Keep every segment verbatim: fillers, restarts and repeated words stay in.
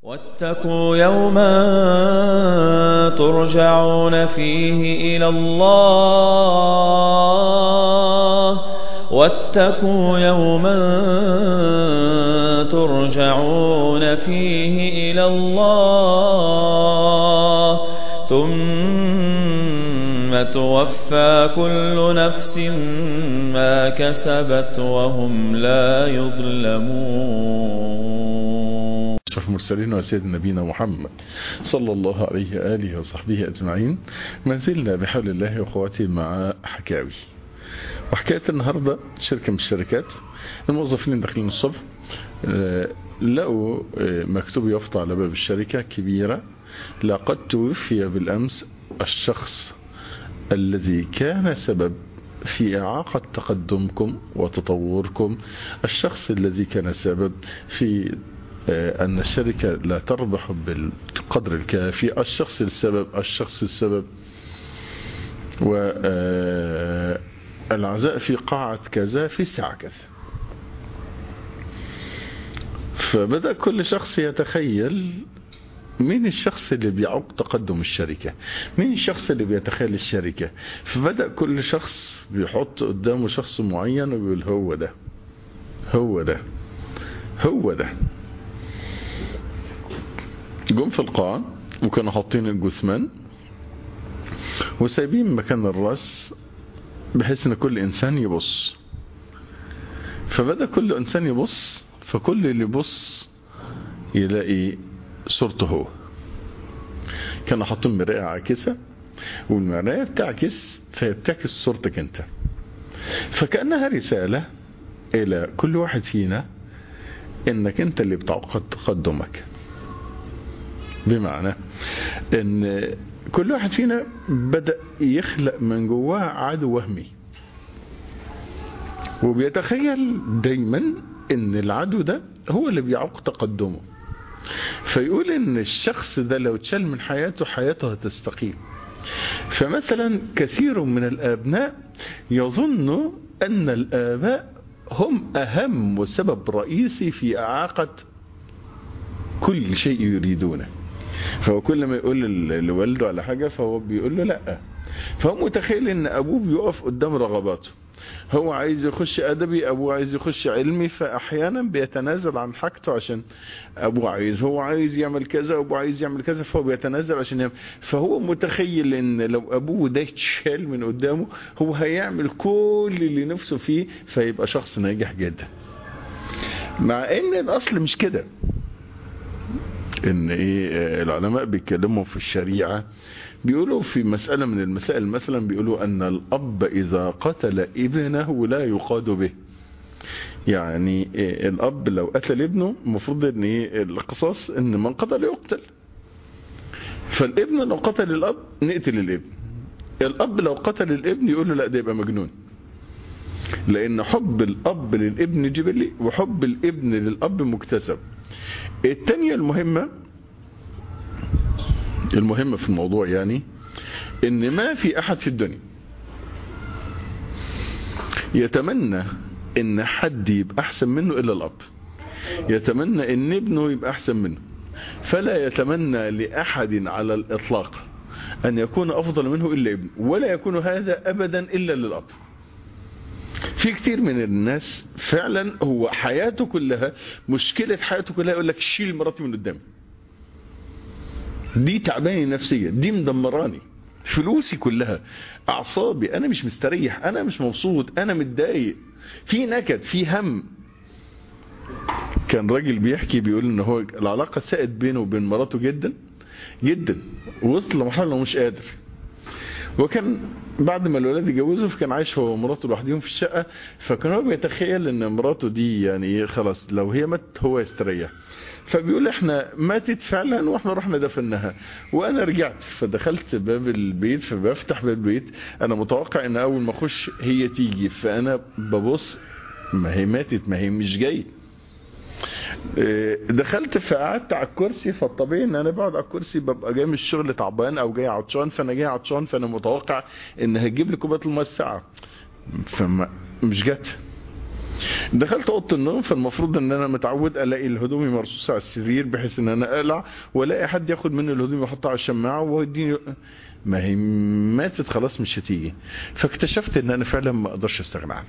واتقوا يوما ترجعون فيه إلى الله واتقوا يوما ترجعون فيه إلى الله ثم توفى كل نفس ما كسبت وهم لا يظلمون. أشرف المرسلين وسيد نبينا محمد صلى الله عليه وآله وصحبه أجمعين. ما زلنا بحول الله وقوته مع حكاوي، وحكاية النهاردة شركة من الشركات الموظفين داخلين الصبح لقوا مكتوب يافطة على باب الشركة كبيرة: لقد توفي بالأمس الشخص الذي كان سبب في إعاقة تقدمكم وتطوركم، الشخص الذي كان سبب في أن الشركة لا تربح بالقدر الكافي، الشخص السبب الشخص السبب والعزاء في قاعة كذا في الساعة كذا. فبدأ كل شخص يتخيل مين الشخص اللي بيعوق تقدم الشركة، مين الشخص اللي بيتخيل الشركة. فبدأ كل شخص بيحط قدامه شخص معين ويقول هو ده هو ده هو ده. جم في القاعة وكانوا حاطين الجثمان وسايبين مكان الرأس بحيث ان كل انسان يبص. فبدأ كل انسان يبص، فكل اللي يبص يلاقي صورته هو. كانوا حاطين مراية عاكسة والمراية بتعكس فيبتعكس صورتك انت، فكأنها رسالة الى كل واحد فينا انك انت اللي بتعوق تقدمك. بمعنى ان كل واحد فينا بدأ يخلق من جواه عدو وهمي، وبيتخيل دايما ان العدو ده هو اللي بيعوق تقدمه، فيقول ان الشخص ده لو اتشال من حياته حياته هتستقيم. فمثلا كثير من الابناء يظن ان الاباء هم اهم وسبب رئيسي في اعاقة كل شيء يريدونه، فهو كل ما يقول لوالده على حاجة فهو بيقول له لا. فهو متخيل ان ابوه بيقف قدام رغباته، هو عايز يخش ادبي، ابوه عايز يخش علمي، فاحيانا بيتنازل عن حاجته عشان ابوه عايز، هو عايز يعمل كذا وابوه عايز يعمل كذا فهو بيتنازل عشان يعمل. فهو متخيل ان لو ابوه ده اتشال من قدامه هو هيعمل كل اللي نفسه فيه فيبقى شخص ناجح جدا، مع ان الاصل مش كده. ان ايه العلماء بيتكلموا في الشريعة بيقولوا في مسألة من المسائل مثلا بيقولوا ان الاب اذا قتل ابنه لا يقاد به. يعني إيه الاب لو قتل ابنه المفروض ان ايه القصاص ان من قتل يقتل، فالابن لو قتل الاب نقتل الابن، الاب لو قتل الابن يقول له لا ده يبقى مجنون، لان حب الاب للابن جبلي وحب الابن للاب مكتسب. التانية المهمة المهمة في الموضوع يعني ان ما في احد في الدنيا يتمنى ان حد يبقى احسن منه الا الاب، يتمنى ان ابنه يبقى احسن منه، فلا يتمنى لاحد على الاطلاق ان يكون افضل منه الا ابنه، ولا يكون هذا ابدا الا للاب. في كتير من الناس فعلا هو حياته كلها مشكلة حياته كلها يقول لك شيل مراتي من قدامي، دي تعباني نفسيا، دي مدمراني، فلوسي كلها، اعصابي، انا مش مستريح، انا مش مبسوط، انا متضايق، في نكد، في هم. كان راجل بيحكي بيقول ان هو العلاقة ساءت بينه وبين مراته جدا جدا، ووصل لمرحلة انه مش قادر. وكان بعد ما الولاد يجوزوا فكان عايش هو ومراته لوحدهم في الشقة، فكان هو بيتخيل ان مراته دي يعني خلاص لو هي مات هو يستريح. فبيقول احنا ماتت فعلا واحنا رحنا دفنها وانا رجعت فدخلت باب البيت، فبفتح باب البيت انا متوقع ان اول ما اخش هي تيجي، فانا ببص ما هي ماتت، ما هي مش جاي. دخلت فقعدت على الكرسي، فالطبيعي ان انا بقعد على الكرسي ببقى جاي من الشغل تعبان او جاي عطشان، فانا جاي عطشان فانا متوقع ان هتجيب لي كوبايه الميه الساقعه، فمش جت. دخلت اوضه النوم، فالمفروض ان انا متعود الاقي الهدوم مرصوصه على السرير بحيث ان انا اقلع والاقي حد ياخد مني الهدوم ويحطها على الشماعه ويديني. ما هي ماتت خلاص مش هتيجي. فاكتشفت ان انا فعلا ما اقدرش استغنى عنها.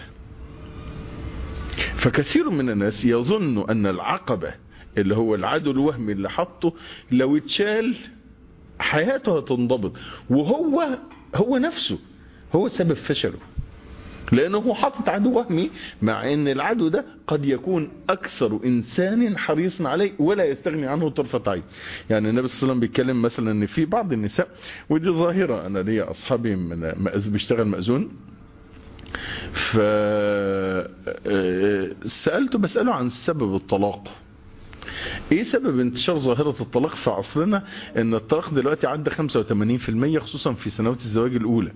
فكثير من الناس يظن ان العقبه اللي هو العدو الوهمي اللي حطه لو اتشال حياته هتنضبط، وهو هو نفسه هو سبب فشله، لانه هو حاطط عدو وهمي، مع ان العدو ده قد يكون اكثر انسان حريصا عليه ولا يستغني عنه طرفة عين. يعني النبي صلى الله عليه وسلم بيتكلم مثلا ان في بعض النساء، ودي ظاهرة، انا ليا اصحابي من بيشتغل مأذون، ف سألته بسأله عن سبب الطلاق. ايه سبب انتشار ظاهرة الطلاق في عصرنا؟ ان الطلاق دلوقتي عدى خمسة وثمانين بالمئة خصوصا في سنوات الزواج الاولى.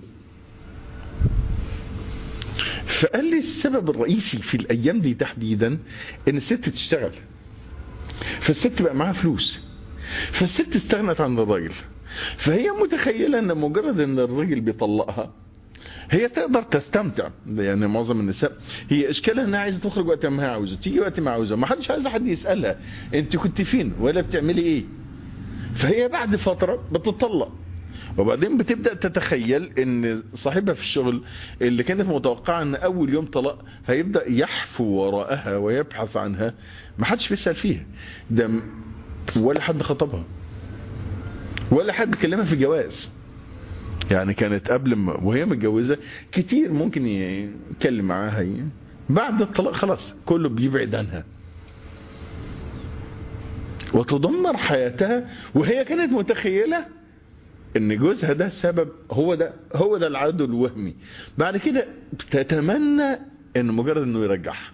فقال لي السبب الرئيسي في الايام دي تحديدا ان الست تشتغل، فالست بقى معاها فلوس، فالست استغنت عن الراجل، فهي متخيلة ان مجرد ان الراجل بيطلقها هي تقدر تستمتع. يعني معظم النساء هي اشكالها انها عايزه تخرج وقت ما هي عاوزه، تيجي وقت ما عاوزه، ما حدش عايز حد يسالها انت كنت فين ولا بتعملي ايه. فهي بعد فتره بتطلق، وبعدين بتبدا تتخيل ان صاحبها في الشغل اللي كانت متوقعه ان اول يوم طلاق هيبدا يحفو وراءها ويبحث عنها، ما حدش بيسال فيها، ده ولا حد خطبها ولا حد كلمها في جواز. يعني كانت قبل ما وهي متجوزة كتير ممكن يتكلم معاها، بعد الطلاق خلاص كله بيبعد عنها وتدمر حياتها، وهي كانت متخيلة ان جوزها ده سبب، هو ده هو ده العدو الوهمي. بعد كده تتمنى ان مجرد انه يرجعها،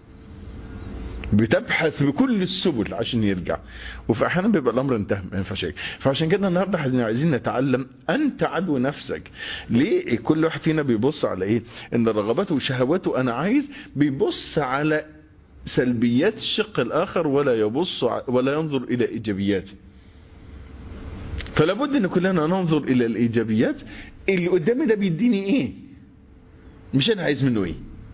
بتبحث بكل السبل عشان يرجع، وفي احيانا بيبقى الامر انتهى ما ينفعش. فعشان كده النهارده احنا عايزين نتعلم انت عدو نفسك. ليه كل واحد فينا بيبص على ايه؟ ان رغباته وشهواته انا عايز، بيبص على سلبيات الشق الاخر ولا يبص ولا ينظر الى ايجابياته. فلا بد ان كلنا ننظر الى الايجابيات، اللي قدامي ده بيديني ايه، مش انا عايز منه ايه.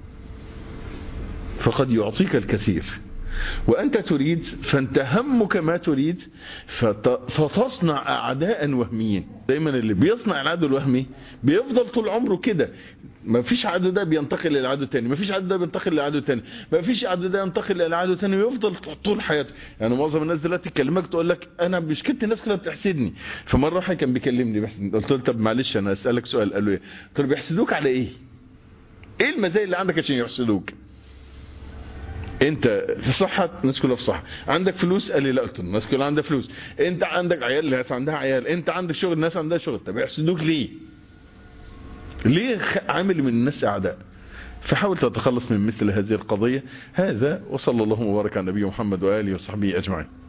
فقد يعطيك الكثير وأنت تريد، فأنت همك ما تريد، فتصنع أعداء وهميين. دايما اللي بيصنع العدو الوهمي بيفضل طول عمره كده، ما فيش عدو ده بينتقل للعدو تاني، ما فيش عدو ده بينتقل للعدو تاني، ما فيش عدو ده ينتقل للعدو تاني، ويفضل طول حياته. يعني معظم الناس دلوقتي تكلمك تقول لك أنا مشكلتي الناس كلها بتحسدني. فمرة واحد كان بيكلمني بس قلت له طب معلش أنا أسألك سؤال. قال له إيه؟ قلت له بيحسدوك على إيه؟ إيه المزايا اللي عندك عشان يحسدوك؟ انت في صحة الناس كلها في صحة، عندك فلوس؟ قال لي لا. قلت له الناس كلها عندها فلوس. انت عندك عيال؟ الناس عندها عيال. انت عندك شغل؟ الناس عندها شغل. طب يحسدوك ليه؟ ليه عامل من الناس اعداء؟ فحاول تتخلص من مثل هذه القضية. هذا وصلى الله وبارك على نبي محمد وآله وصحبه أجمعين.